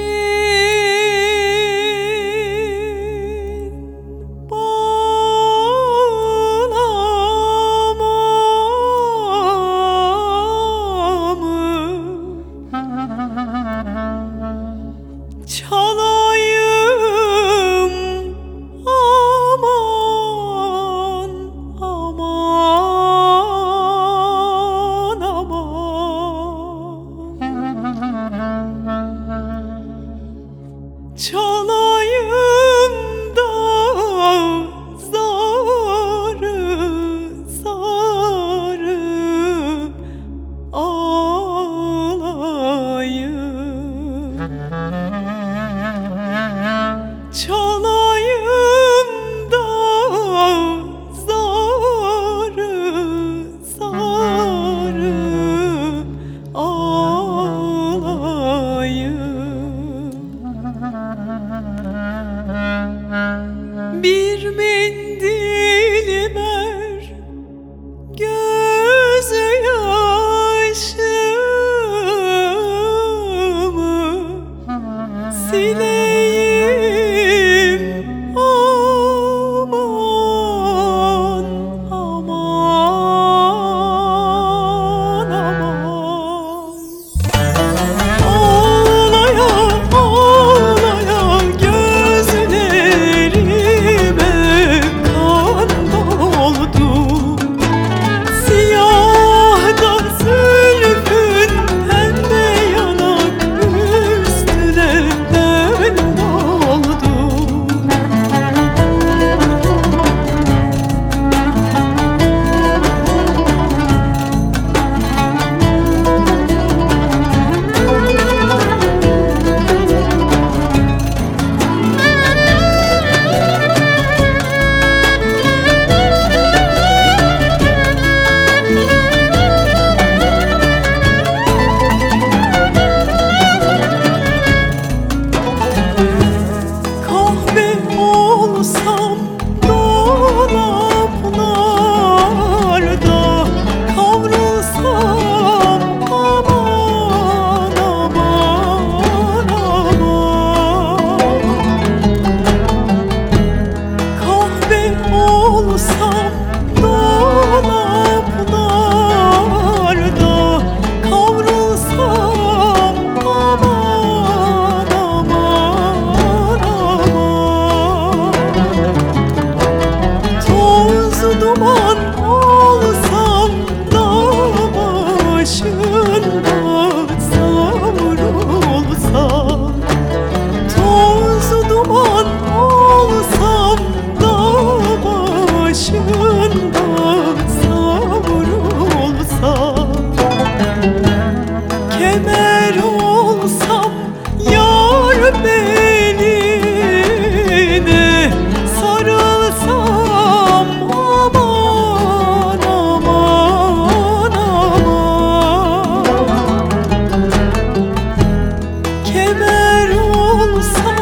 çalayım aman aman aman, çalayım da zarı zarı ağlayım, çalayım da zarı zarı ağlayım. Bir mendil ver gözyaşımı sileyim aman aman aman. Ağlaya ağlaya gözlerime kan doldu, siyah da zülfün pembe yanak üstüne ben doldu. Kahve olsam dolaplarda, kavrulsam aman aman aman. Kahve olsam dolaplarda, kavrulsam aman aman aman. Toz duman olsam da başında savrulsam, toz duman olsam da başında savrulsam, kemer olsam yar beline, sarılsam aman aman aman. Kemer olsam